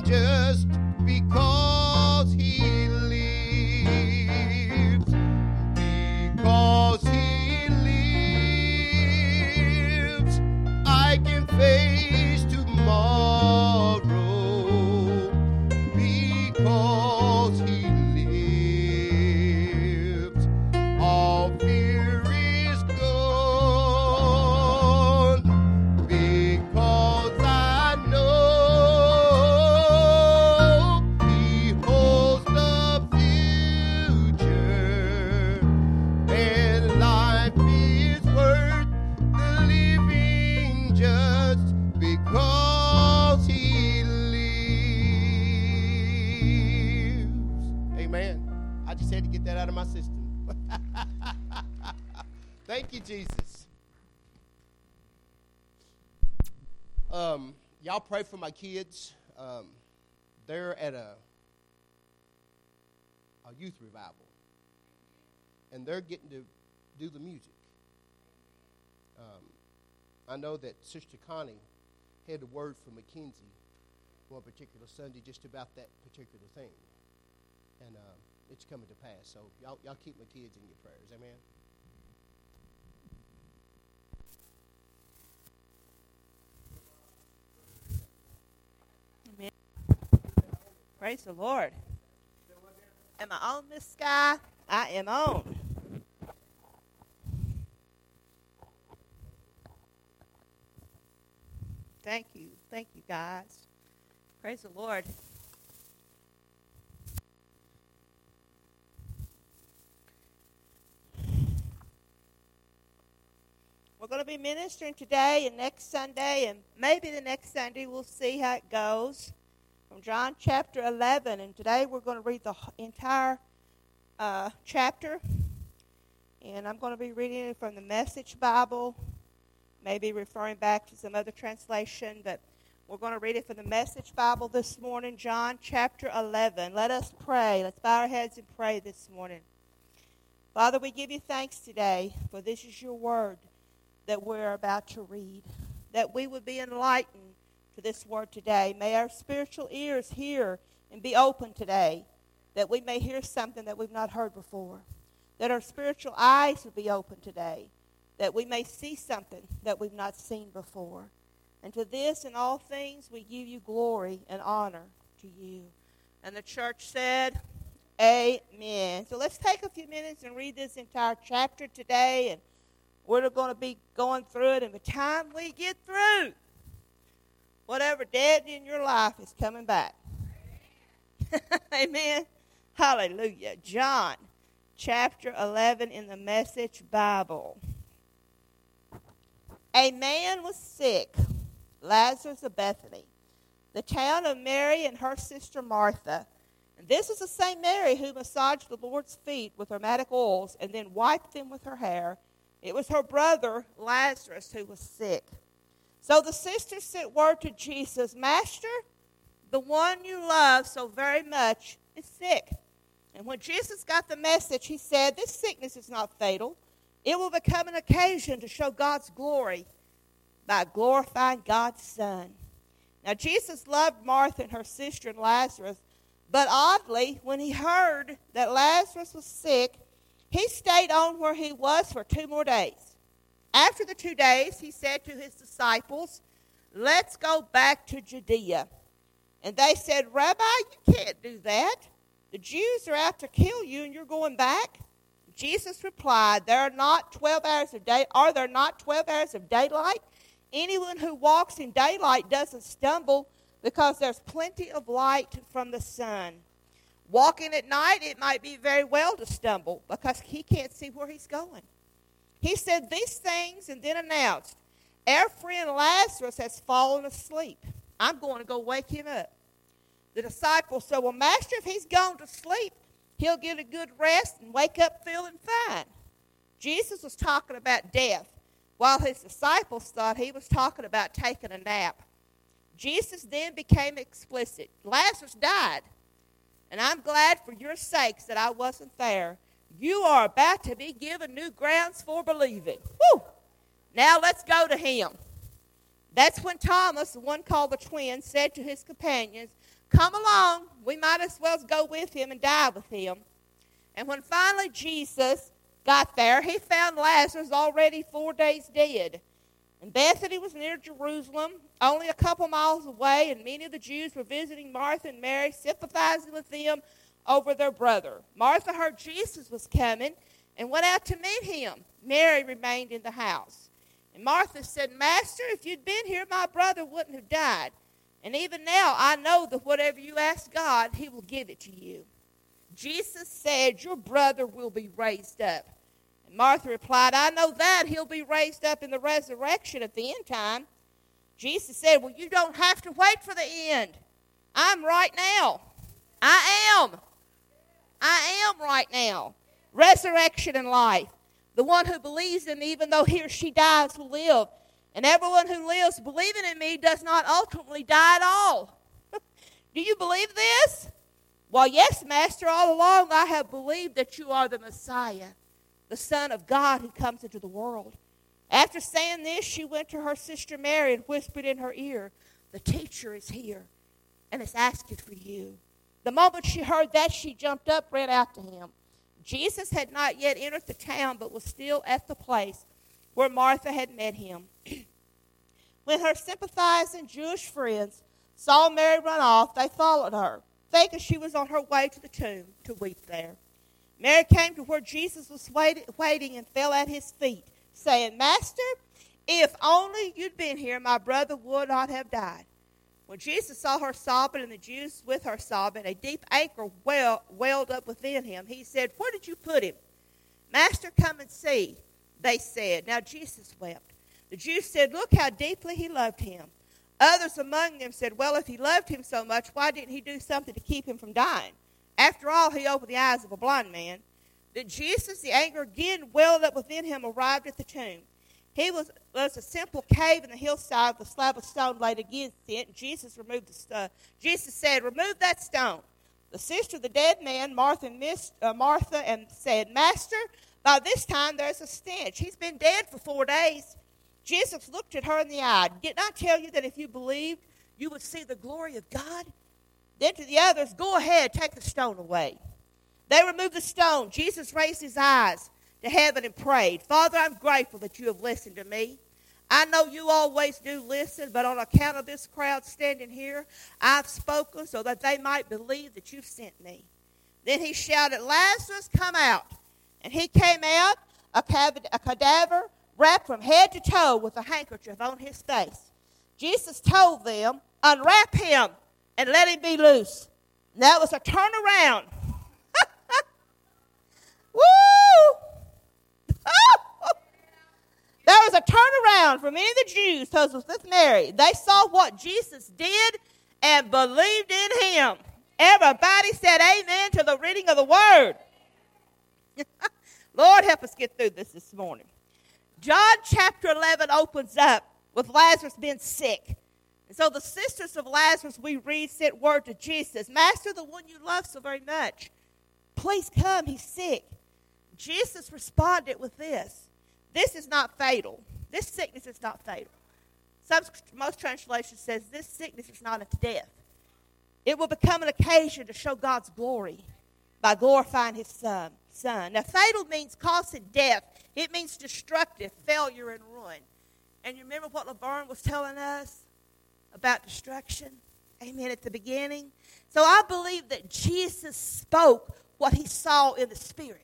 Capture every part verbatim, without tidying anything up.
just because he lives. Because he lives, I can face tomorrow. Because he lives, all fear is gone. Because I know he holds the future, and life is worth the living just because he lives. Amen. I just had to get that out of my system. Thank you, Jesus. Um, y'all pray for my kids. Um, they're at a a youth revival, and they're getting to do the music. Um, I know that Sister Connie had a word from Mackenzie one particular Sunday just about that particular thing, and uh, it's coming to pass. So y'all, y'all keep my kids in your prayers. Amen. Amen. Praise the Lord. Am I on this sky? I am on. Thank you. Thank you, guys. Praise the Lord. We're going to be ministering today and next Sunday, and maybe the next Sunday. We'll see how it goes. From John chapter eleven, and today we're going to read the entire uh, chapter, and I'm going to be reading it from the Message Bible, maybe referring back to some other translation, but we're going to read it from the Message Bible this morning, John chapter eleven. Let us pray. Let's bow our heads and pray this morning. Father, we give you thanks today, for this is your word that we're about to read, that we would be enlightened to this word today. May our spiritual ears hear and be open today, that we may hear something that we've not heard before, that our spiritual eyes would be open today, that we may see something that we've not seen before. And to this and all things we give you glory and honor to you. And the church said, amen. So let's take a few minutes and read this entire chapter today, and we're going to be going through it, and by the time we get through, whatever dead in your life is coming back. Amen. Hallelujah. John chapter eleven in the Message Bible. A man was sick, Lazarus of Bethany, the town of Mary and her sister Martha. And this is the same Mary who massaged the Lord's feet with aromatic oils and then wiped them with her hair. It was her brother, Lazarus, who was sick. So the sisters sent word to Jesus, Master, the one you love so very much is sick. And when Jesus got the message, he said, this sickness is not fatal. It will become an occasion to show God's glory by glorifying God's Son. Now, Jesus loved Martha and her sister and Lazarus, but oddly, when he heard that Lazarus was sick, he stayed on where he was for two more days. After the two days, he said to his disciples, let's go back to Judea. And they said, Rabbi, you can't do that. The Jews are out to kill you, and you're going back? Jesus replied, there are not twelve hours of day. Are there not twelve hours of daylight? Anyone who walks in daylight doesn't stumble because there's plenty of light from the sun. Walking at night, it might be very well to stumble because he can't see where he's going. He said these things and then announced, our friend Lazarus has fallen asleep. I'm going to go wake him up. The disciples said, well, Master, if he's gone to sleep, he'll get a good rest and wake up feeling fine. Jesus was talking about death, while his disciples thought he was talking about taking a nap. Jesus then became explicit. Lazarus died, and I'm glad for your sakes that I wasn't there. You are about to be given new grounds for believing. Woo! Now let's go to him. That's when Thomas, the one called the twin, said to his companions, "Come along, we might as well go with him and die with him." And when finally Jesus got there, he found Lazarus already four days dead. And Bethany was near Jerusalem, only a couple miles away, and many of the Jews were visiting Martha and Mary, sympathizing with them over their brother. Martha heard Jesus was coming and went out to meet him. Mary remained in the house. And Martha said, "Master, if you'd been here, my brother wouldn't have died. And even now I know that whatever you ask God, he will give it to you." Jesus said, "Your brother will be raised up." And Martha replied, "I know that he'll be raised up in the resurrection at the end time." Jesus said, "Well, you don't have to wait for the end. I'm right now. I am. I am right now. Resurrection and life. The one who believes in me, even though he or she dies, will live. And everyone who lives believing in me does not ultimately die at all." Do you believe this? "Well, yes, Master, all along I have believed that you are the Messiah, the Son of God who comes into the world." After saying this, she went to her sister Mary and whispered in her ear, "The teacher is here and is asking for you." The moment she heard that, she jumped up, ran out to him. Jesus had not yet entered the town, but was still at the place where Martha had met him. When her sympathizing Jewish friends saw Mary run off, they followed her, thinking she was on her way to the tomb to weep there. Mary came to where Jesus was waiting and fell at his feet, saying, "Master, if only you'd been here, my brother would not have died." When Jesus saw her sobbing and the Jews with her sobbing, a deep anger well, welled up within him. He said, "Where did you put him?" "Master, come and see," they said. Now Jesus wept. The Jews said, "Look how deeply he loved him." Others among them said, "Well, if he loved him so much, why didn't he do something to keep him from dying? After all, he opened the eyes of a blind man." Then Jesus, the anger again welled up within him, arrived at the tomb. He was, was a simple cave in the hillside with a slab of stone laid against it. Jesus removed the stone. Jesus said, "Remove that stone." The sister of the dead man, Martha, missed, uh, Martha, and said, "Master, by this time there's a stench. He's been dead for four days." Jesus looked at her in the eye. "Didn't I tell you that if you believed, you would see the glory of God?" Then to the others, "Go ahead, take the stone away." They removed the stone. Jesus raised his eyes to heaven and prayed, "Father, I'm grateful that you have listened to me. I know you always do listen, but on account of this crowd standing here, I've spoken so that they might believe that you've sent me." Then he shouted, "Lazarus, come out." And he came out, a cadaver wrapped from head to toe with a handkerchief on his face. Jesus told them, "Unwrap him and let him be loose." And that was a turnaround. Woo! There was a turnaround for many of the Jews who was with Mary. They saw what Jesus did and believed in him. Everybody said amen to the reading of the word. Lord, help us get through this this morning. John chapter eleven opens up with Lazarus being sick. And so the sisters of Lazarus, we read, sent word to Jesus, "Master, the one you love so very much, please come, he's sick." Jesus responded with this: "This is not fatal. This sickness is not fatal." Some, most translations says this sickness is not unto death. It will become an occasion to show God's glory by glorifying his son. son. Now, fatal means causing death. It means destructive, failure, and ruin. And you remember what Laverne was telling us about destruction? Amen, at the beginning. So I believe that Jesus spoke what he saw in the spirit.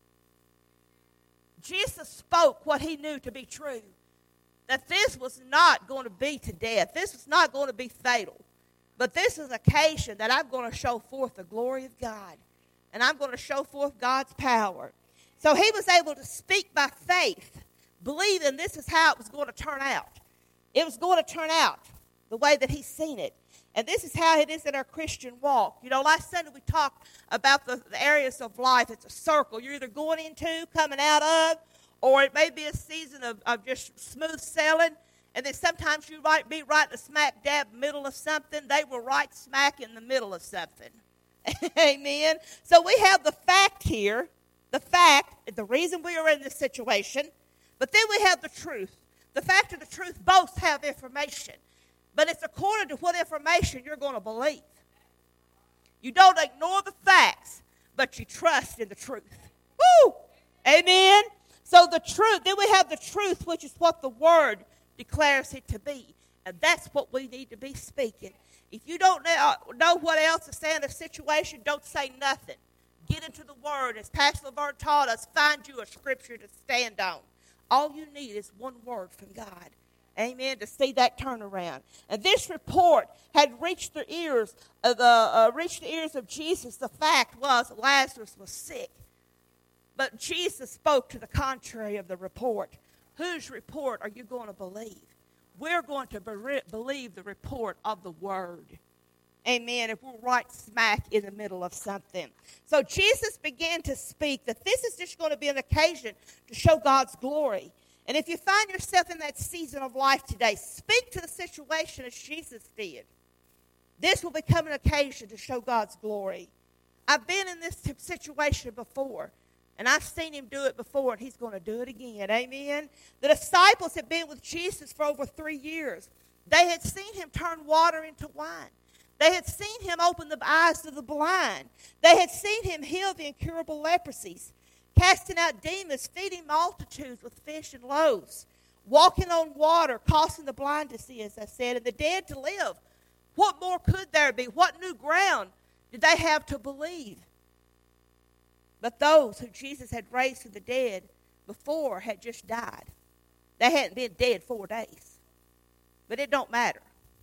Jesus spoke what he knew to be true. That this was not going to be to death. This was not going to be fatal. But this is an occasion that I'm going to show forth the glory of God. And I'm going to show forth God's power. So he was able to speak by faith, believing this is how it was going to turn out. It was going to turn out the way that he's seen it. And this is how it is in our Christian walk. You know, last Sunday we talked about the, the areas of life. It's a circle you're either going into, coming out of, or it may be a season of, of just smooth sailing. And then sometimes you might be right in the smack dab middle of something. They were right smack in the middle of something. Amen. So we have the fact here, the fact, the reason we are in this situation. But then we have the truth. The fact of the truth, both have information. But it's according to what information you're going to believe. You don't ignore the facts, but you trust in the truth. Woo! Amen? So the truth, then we have the truth, which is what the Word declares it to be. And that's what we need to be speaking. If you don't know what else to say in a situation, don't say nothing. Get into the Word. As Pastor Laverne taught us, find you a scripture to stand on. All you need is one word from God. Amen, to see that turnaround. And this report had reached the ears of the uh, reached the ears of Jesus. The fact was Lazarus was sick. But Jesus spoke to the contrary of the report. Whose report are you going to believe? We're going to be- believe the report of the Word. Amen, if we're right smack in the middle of something. So Jesus began to speak that this is just going to be an occasion to show God's glory. And if you find yourself in that season of life today, speak to the situation as Jesus did. This will become an occasion to show God's glory. I've been in this situation before, and I've seen him do it before, and he's going to do it again. Amen? The disciples had been with Jesus for over three years. They had seen him turn water into wine. They had seen him open the eyes of the blind. They had seen him heal the incurable leprosies, casting out demons, feeding multitudes with fish and loaves, walking on water, causing the blind to see, as I said, and the dead to live. What more could there be? What new ground did they have to believe? But those who Jesus had raised from the dead before had just died. They hadn't been dead four days. But it don't matter.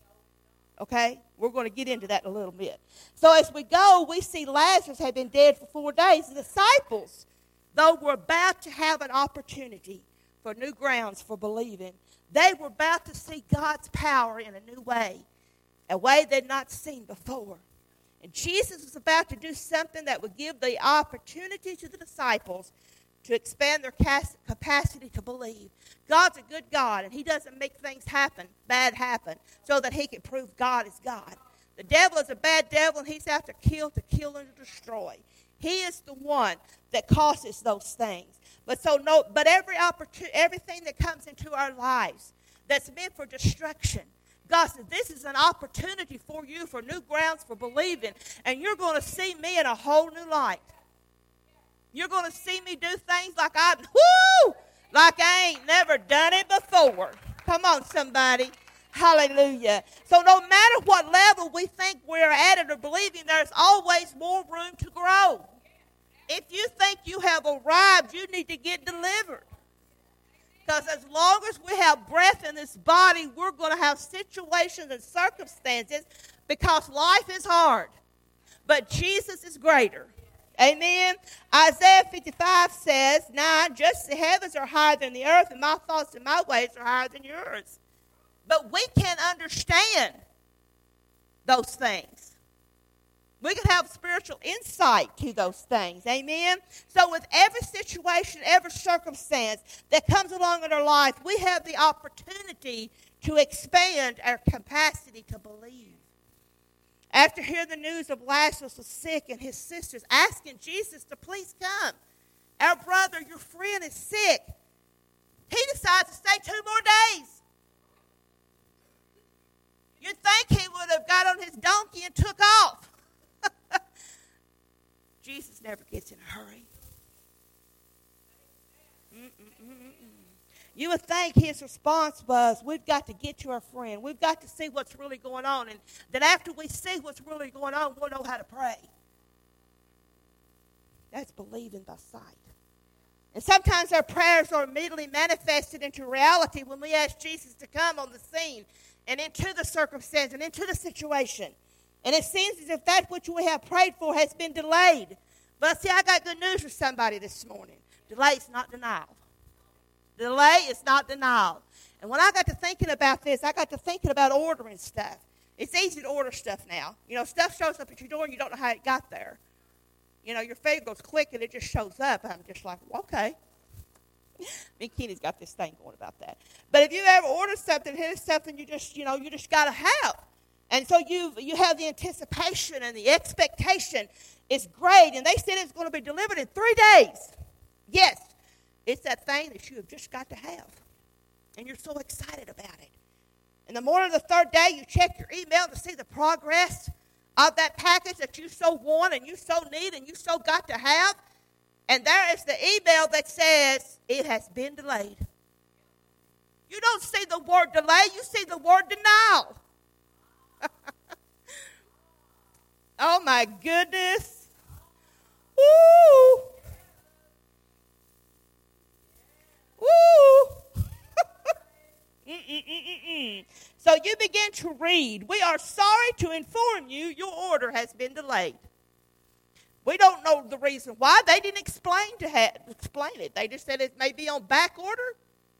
Okay? We're going to get into that in a little bit. So as we go, we see Lazarus had been dead for four days. The disciples, though, were about to have an opportunity for new grounds for believing. They were about to see God's power in a new way, a way they'd not seen before. And Jesus was about to do something that would give the opportunity to the disciples to expand their capacity to believe. God's a good God, and he doesn't make things happen, bad happen, so that he can prove God is God. The devil is a bad devil, and he's out to kill, to kill, and to destroy. He is the one that causes those things. But so no, but every opportunity, everything that comes into our lives that's meant for destruction, God said, this is an opportunity for you, for new grounds for believing, and you're going to see me in a whole new light. You're going to see me do things like I, whoo, like I ain't never done it before. Come on, somebody. Hallelujah. So no matter what level we think we're at it or believing, there's always more room to grow. If you think you have arrived, you need to get delivered. Because as long as we have breath in this body, we're going to have situations and circumstances because life is hard. But Jesus is greater. Amen. Isaiah fifty-five says, nine, just the heavens are higher than the earth, and my thoughts and my ways are higher than yours. But we can't understand those things. We can have spiritual insight to those things. Amen. So with every situation, every circumstance that comes along in our life, we have the opportunity to expand our capacity to believe. After hearing the news of Lazarus was sick and his sisters asking Jesus to please come, our brother, your friend, is sick, he decides to stay two more days. You'd think he would have got on his donkey and took off. Jesus never gets in a hurry. Mm-mm-mm-mm. You would think his response was, we've got to get to our friend. We've got to see what's really going on. And then after we see what's really going on, we'll know how to pray. That's believing by sight. And sometimes our prayers are immediately manifested into reality when we ask Jesus to come on the scene and into the circumstance and into the situation. And it seems as if that which we have prayed for has been delayed. But see, I got good news for somebody this morning. Delay is not denial. Delay is not denial. And when I got to thinking about this, I got to thinking about ordering stuff. It's easy to order stuff now. You know, stuff shows up at your door and you don't know how it got there. You know, your finger goes click and it just shows up. I'm just like, well, okay. Me and Kenny's got this thing going about that. But if you ever order something, here's something you just, you know, you just got to have. And so you you have the anticipation and the expectation is great. And they said it's going to be delivered in three days. Yes, it's that thing that you have just got to have. and you're so excited about it. In the morning of the third day, you check your email to see the progress of that package that you so want and you so need and you so got to have. And there is the email that says, it has been delayed. You don't see the word delay, you see the word denial. Oh my goodness. Woo! Woo! Mm-mm-mm-mm-mm. So you begin to read. We are sorry to inform you your order has been delayed. We don't know the reason why. They didn't explain to ha- explain it. They just said it may be on back order.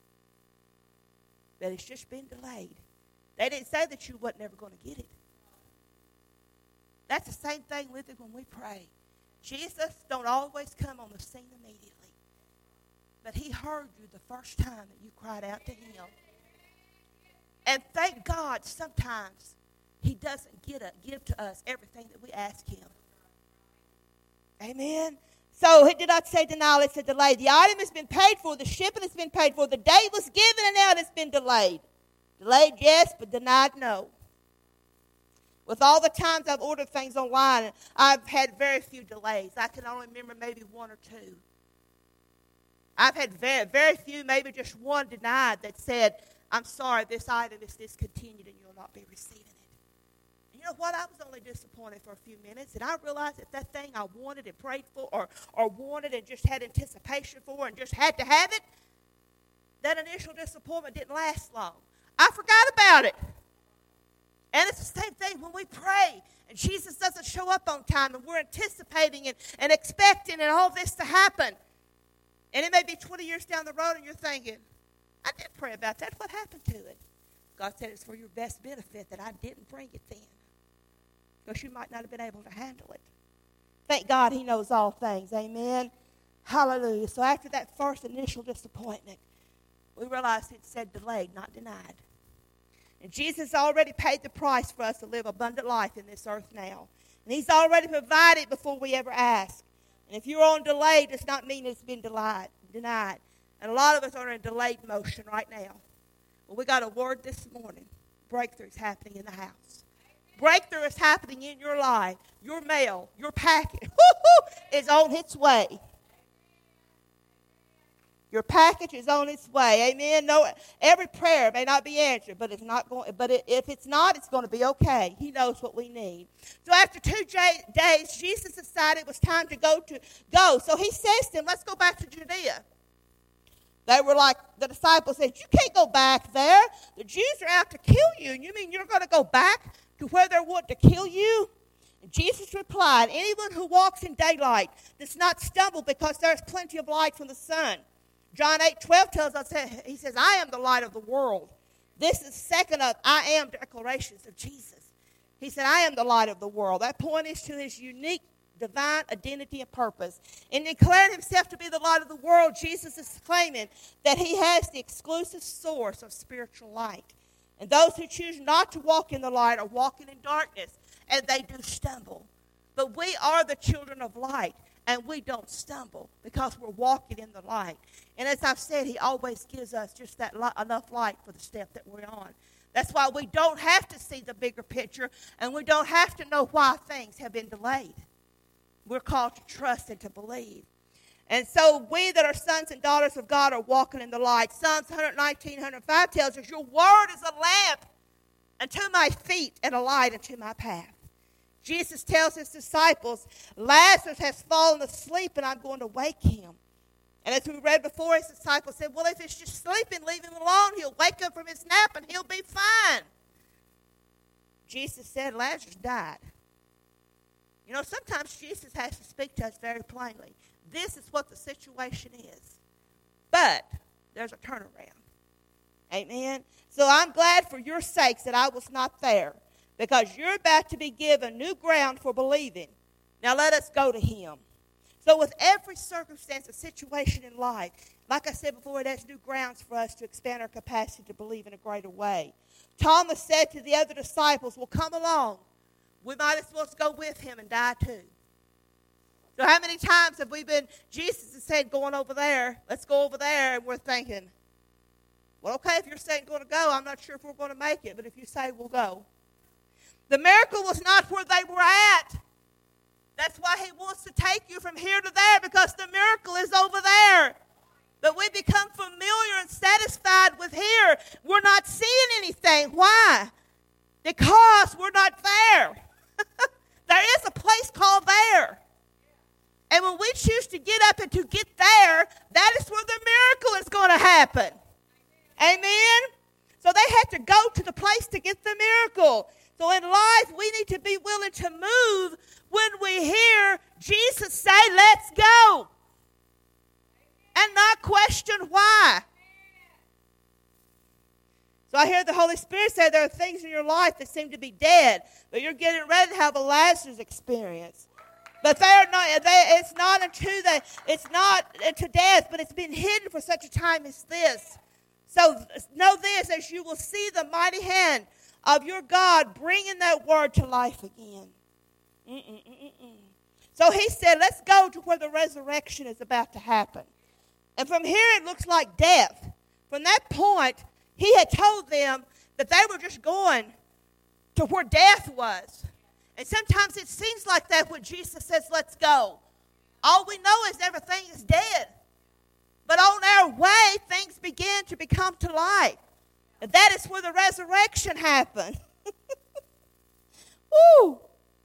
That it's just been delayed. They didn't say that you wasn't ever going to get it. That's the same thing with it when we pray. Jesus don't always come on the scene immediately. But he heard you the first time that you cried out to him. And thank God sometimes he doesn't get a, give to us everything that we ask him. Amen. So it did not say denial, it said delay. The item has been paid for, the shipping has been paid for, the date was given, and now it's been delayed. Delayed, yes, but denied, no. With all the times I've ordered things online, I've had very few delays. I can only remember maybe one or two. I've had very, very few, maybe just one denied that said, I'm sorry, this item is discontinued and you'll not be receiving it. And you know what? I was only disappointed for a few minutes, and I realized that that thing I wanted and prayed for or, or wanted and just had anticipation for and just had to have it, that initial disappointment didn't last long. I forgot about it. And it's the same thing when we pray and Jesus doesn't show up on time and we're anticipating and, and expecting and all this to happen. And it may be twenty years down the road and you're thinking, I did pray about that. What happened to it? God said it's for your best benefit that I didn't bring it then. Because you might not have been able to handle it. Thank God he knows all things. Amen. Hallelujah. So after that first initial disappointment, we realized it said delayed, not denied. And Jesus already paid the price for us to live abundant life in this earth now. And he's already provided before we ever ask. And if you're on delay, it does not mean it's been denied. denied. And a lot of us are in delayed motion right now. Well, we got a word this morning. Breakthrough is happening in the house. Breakthrough is happening in your life. Your mail, your packet is on its way. Your package is on its way. Amen. No, every prayer may not be answered, but it's not going. But it, if it's not, it's going to be okay. He knows what we need. So after two j- days, Jesus decided it was time to go to go. So he says to them, "Let's go back to Judea." They were like, the disciples said, "You can't go back there. The Jews are out to kill you. And you mean you're going to go back to where they want to kill you?" And Jesus replied, "Anyone who walks in daylight does not stumble because there is plenty of light from the sun." John eight twelve tells us, he says, "I am the light of the world." This is second of I am declarations of Jesus. He said, "I am the light of the world." That points to his unique divine identity and purpose. In declaring himself to be the light of the world, Jesus is claiming that he has the exclusive source of spiritual light. And those who choose not to walk in the light are walking in darkness, and they do stumble. But we are the children of light. And we don't stumble because we're walking in the light. And as I've said, he always gives us just that light, enough light for the step that we're on. That's why we don't have to see the bigger picture, and we don't have to know why things have been delayed. We're called to trust and to believe. And so we that are sons and daughters of God are walking in the light. Psalms one nineteen, one oh five tells us, "Your word is a lamp unto my feet and a light unto my path." Jesus tells his disciples, "Lazarus has fallen asleep and I'm going to wake him." And as we read before, his disciples said, "Well, if it's just sleeping, leave him alone. He'll wake up from his nap and he'll be fine." Jesus said Lazarus died. You know, sometimes Jesus has to speak to us very plainly. This is what the situation is. But there's a turnaround. Amen. So I'm glad for your sakes that I was not there, because you're about to be given new ground for believing. Now let us go to him. So with every circumstance and situation in life, like I said before, it has new grounds for us to expand our capacity to believe in a greater way. Thomas said to the other disciples, "Well, come along. We might as well go with him and die too." So how many times have we been, Jesus has said, going over there, let's go over there, and we're thinking, Well, okay, if you're saying going to go, I'm not sure if we're going to make it, but if you say we'll go. The miracle was not where they were at. That's why he wants to take you from here to there, because the miracle is over there. But we become familiar and satisfied with here. We're not seeing anything. Why? Because we're not there. There is a place called there. And when we choose to get up and to get there, that is where the miracle is going to happen. Amen? So they had to go to the place to get the miracle. So in life, we need to be willing to move when we hear Jesus say, let's go. And not question why. So I hear the Holy Spirit say there are things in your life that seem to be dead, but you're getting ready to have a Lazarus experience. But they are not. They, it's not unto the. It's not unto death, but it's been hidden for such a time as this. So know this: as you will see the mighty hand of your God bringing that word to life again. Mm-mm-mm-mm. So he said, "Let's go to where the resurrection is about to happen." And from here, it looks like death. From that point, he had told them that they were just going to where death was. And sometimes it seems like that when Jesus says, let's go. All we know is everything is dead. But on our way, things begin to become to life. And that is where the resurrection happened. Woo!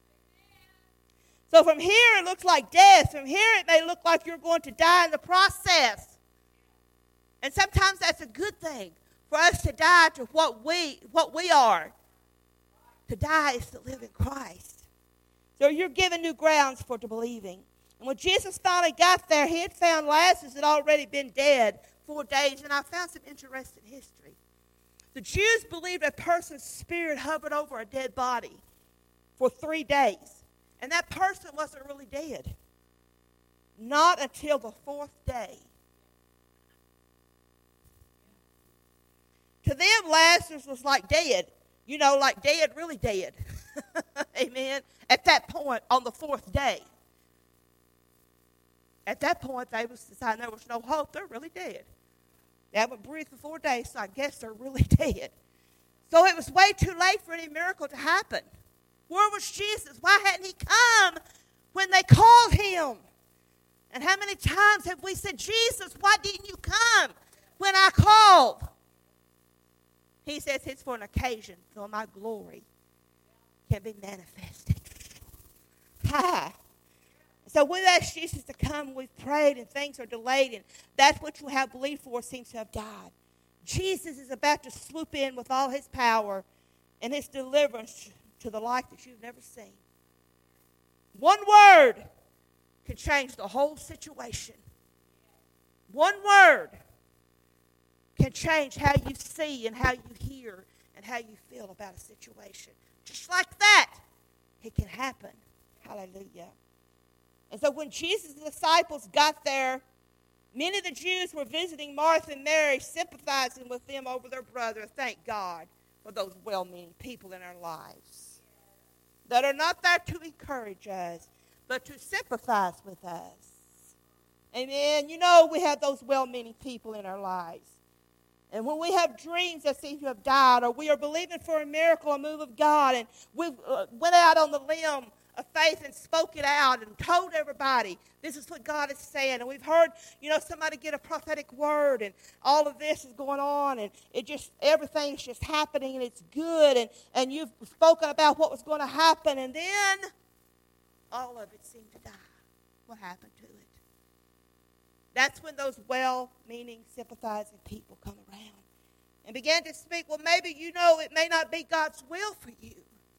So from here, it looks like death. From here, it may look like you're going to die in the process. And sometimes that's a good thing, for us to die to what we, what we are. To die is to live in Christ. So you're given new grounds for the believing. And when Jesus finally got there, he had found Lazarus had already been dead four days. And I found some interesting history. The Jews believed a person's spirit hovered over a dead body for three days. And that person wasn't really dead. Not until the fourth day. To them, Lazarus was like dead. You know, like dead, really dead. Amen. At that point, on the fourth day. At that point, they was deciding there was no hope. They're really dead. They haven't breathed for four days, so I guess they're really dead. So it was way too late for any miracle to happen. Where was Jesus? Why hadn't he come when they called him? And how many times have we said, Jesus, why didn't you come when I called? He says it's for an occasion so my glory can be manifested. Ha! So we've asked Jesus to come, we've prayed, and things are delayed, and that's what you have believed for seems to have died. Jesus is about to swoop in with all his power and his deliverance to the life that you've never seen. One word can change the whole situation. One word can change how you see and how you hear and how you feel about a situation. Just like that, it can happen. Hallelujah. And so when Jesus' disciples got there, many of the Jews were visiting Martha and Mary, sympathizing with them over their brother. Thank God for those well-meaning people in our lives that are not there to encourage us, but to sympathize with us. Amen. You know, we have those well-meaning people in our lives. And when we have dreams that seem to have died, or we are believing for a miracle, a move of God, and we uh, went out on the limb of faith and spoke it out and told everybody, this is what God is saying. And we've heard, you know, somebody get a prophetic word, and all of this is going on, and it just, everything's just happening, and it's good, and, and you've spoken about what was going to happen, and then all of it seemed to die. What happened to it? That's when those well-meaning, sympathizing people come around and begin to speak, well, maybe you know it may not be God's will for you.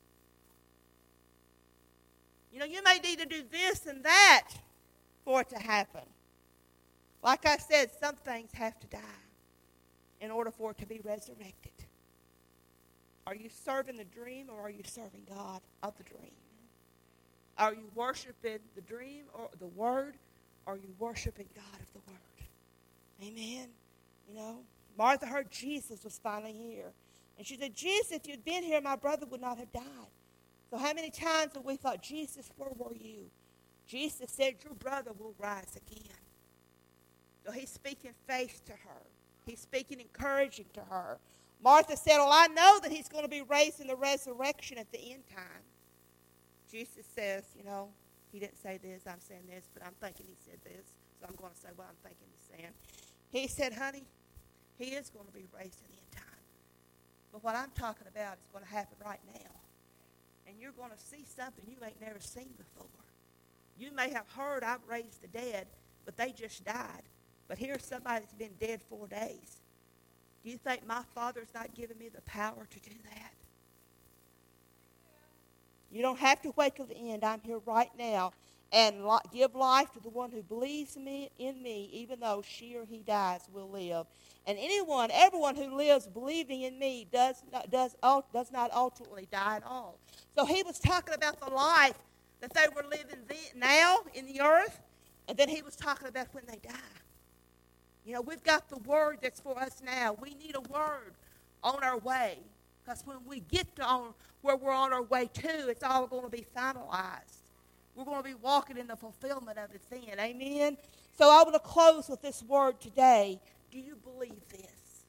You know, you may need to do this and that for it to happen. Like I said, some things have to die in order for it to be resurrected. Are you serving the dream, or are you serving God of the dream? Are you worshiping the dream or the word? Or are you worshiping God of the word? Amen. You know, Martha heard Jesus was finally here. And she said, Jesus, if you'd been here, my brother would not have died. So how many times have we thought, Jesus, where were you? Jesus said, your brother will rise again. So he's speaking faith to her. He's speaking encouraging to her. Martha said, well, I know that he's going to be raised in the resurrection at the end time. Jesus says, you know, he didn't say this, I'm saying this, but I'm thinking he said this, so I'm going to say what I'm thinking he's saying. He said, honey, he is going to be raised in the end time. But what I'm talking about is going to happen right now. And you're going to see something you ain't never seen before. You may have heard I've raised the dead, but they just died. But here's somebody that's been dead four days. Do you think my Father's not giving me the power to do that? You don't have to wait till the end. I'm here right now. And li- give life to the one who believes me, in me, even though she or he dies, will live. And anyone, everyone who lives believing in me does not, does, does not ultimately die at all. So he was talking about the life that they were living then, now in the earth, and then he was talking about when they die. You know, we've got the word that's for us now. We need a word on our way, because when we get to on, where we're on our way to, it's all going to be finalized. We're going to be walking in the fulfillment of it then. Amen? So I want to close with this word today. Do you believe this?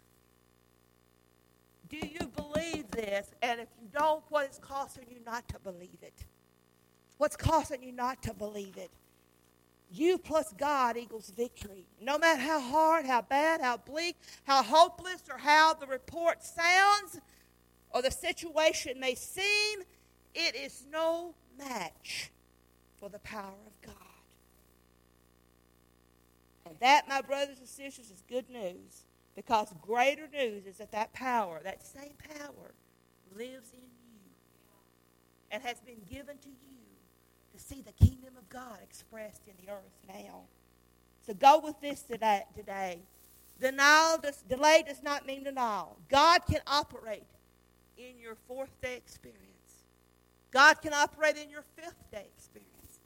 Do you believe this? And if you don't, what is causing you not to believe it? What's causing you not to believe it? You plus God equals victory. No matter how hard, how bad, how bleak, how hopeless, or how the report sounds, or the situation may seem, it is no match for the power of God. And that, my brothers and sisters, is good news, because greater news is that that power, that same power, lives in you and has been given to you to see the kingdom of God expressed in the earth now. So go with this today. today. Denial does, delay does not mean denial. God can operate in your fourth day experience. God can operate in your fifth day experience.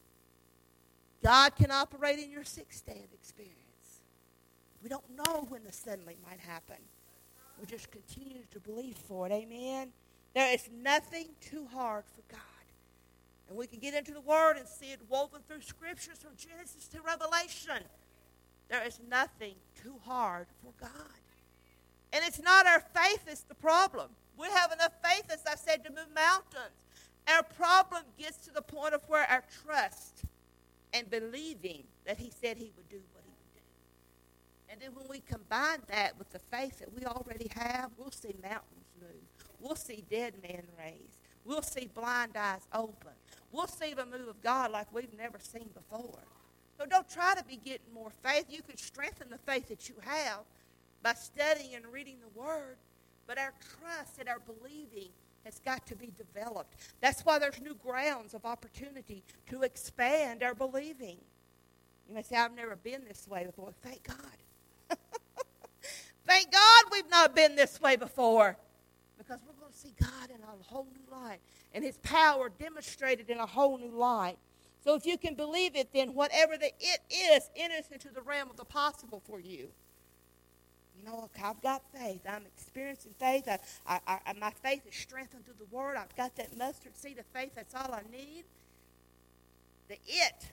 God can operate in your sixth day of experience. We don't know when the suddenly might happen. We just continue to believe for it. Amen? There is nothing too hard for God. And we can get into the Word and see it woven through Scriptures from Genesis to Revelation. There is nothing too hard for God. And it's not our faith that's the problem. We have enough faith, as I said, to move mountains. Our problem gets to the point of where our trust and believing that he said he would do what he would do. And then when we combine that with the faith that we already have, we'll see mountains move. We'll see dead men raised. We'll see blind eyes open. We'll see the move of God like we've never seen before. So don't try to be getting more faith. You can strengthen the faith that you have by studying and reading the Word. But our trust and our believing has got to be developed. That's why there's new grounds of opportunity to expand our believing. You may say, I've never been this way before. Thank God. Thank God we've not been this way before. Because we're going to see God in a whole new light. And his power demonstrated in a whole new light. So if you can believe it, then whatever the it is enters into the realm of the possible for you. You know, I've got faith. I'm experiencing faith. I, I, I, my faith is strengthened through the Word. I've got that mustard seed of faith. That's all I need. The it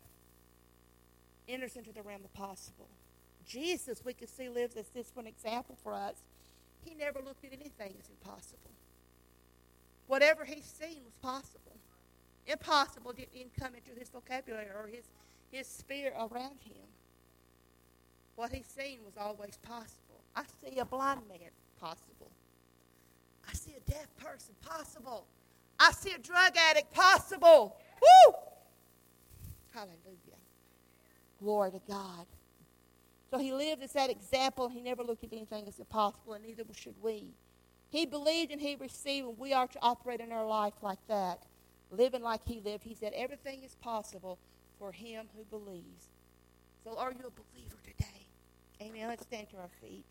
enters into the realm of possible. Jesus, we can see, lives as this one example for us. He never looked at anything as impossible. Whatever he's seen was possible. Impossible didn't come into his vocabulary or his, his sphere around him. What he's seen was always possible. I see a blind man, possible. I see a deaf person, possible. I see a drug addict, possible. Woo! Hallelujah. Glory to God. So he lived as that example. He never looked at anything as impossible, and neither should we. He believed and he received, and we are to operate in our life like that, living like he lived. He said everything is possible for him who believes. So are you a believer today? Amen. Let's stand to our feet.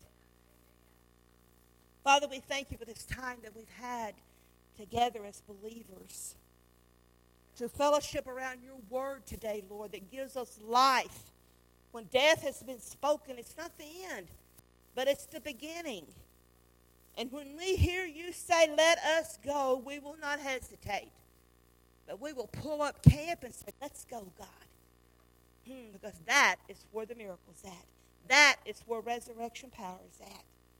Father, we thank you for this time that we've had together as believers to fellowship around your word today, Lord, that gives us life. When death has been spoken, it's not the end, but it's the beginning. And when we hear you say, let us go, we will not hesitate, but we will pull up camp and say, let's go, God. Hmm, because that is where the miracle's at. That is where resurrection power is at.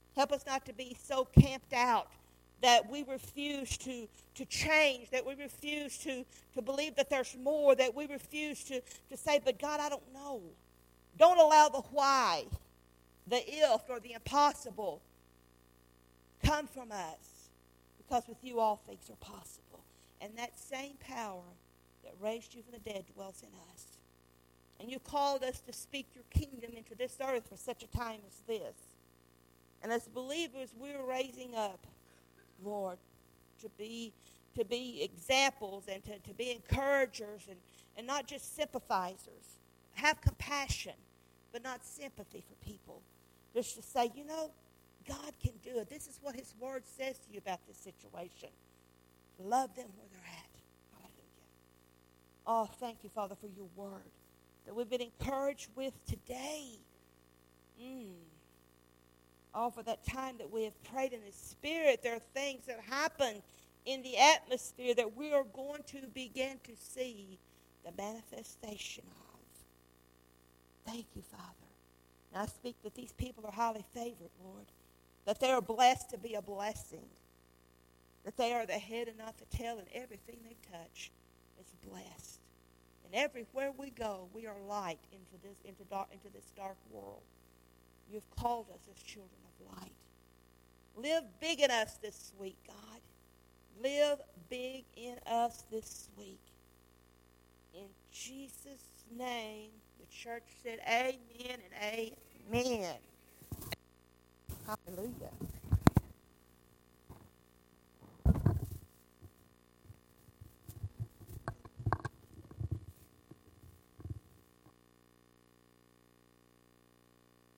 Help us not to be so camped out that we refuse to, to change, that we refuse to, to believe that there's more, that we refuse to, to say, but God, I don't know. Don't allow the why, the if, or the impossible come from us, because with you all things are possible. And that same power that raised you from the dead dwells in us. And you called us to speak your kingdom into this earth for such a time as this. And as believers, we're raising up, Lord, to be to be examples and to, to be encouragers and, and not just sympathizers. Have compassion, but not sympathy for people. Just to say, you know, God can do it. This is what his word says to you about this situation. Love them where they're at. Hallelujah. Oh, thank you, Father, for your word that we've been encouraged with today. Mm. Oh, for that time that we have prayed in the Spirit, there are things that happen in the atmosphere that we are going to begin to see the manifestation of. Thank you, Father. And I speak that these people are highly favored, Lord, that they are blessed to be a blessing, that they are the head and not the tail, and everything they touch is blessed. And everywhere we go, we are light into this into dark into this dark world. You've called us as children of light. Live big in us this week, God. Live big in us this week. In Jesus' name, the church said amen and amen. Hallelujah.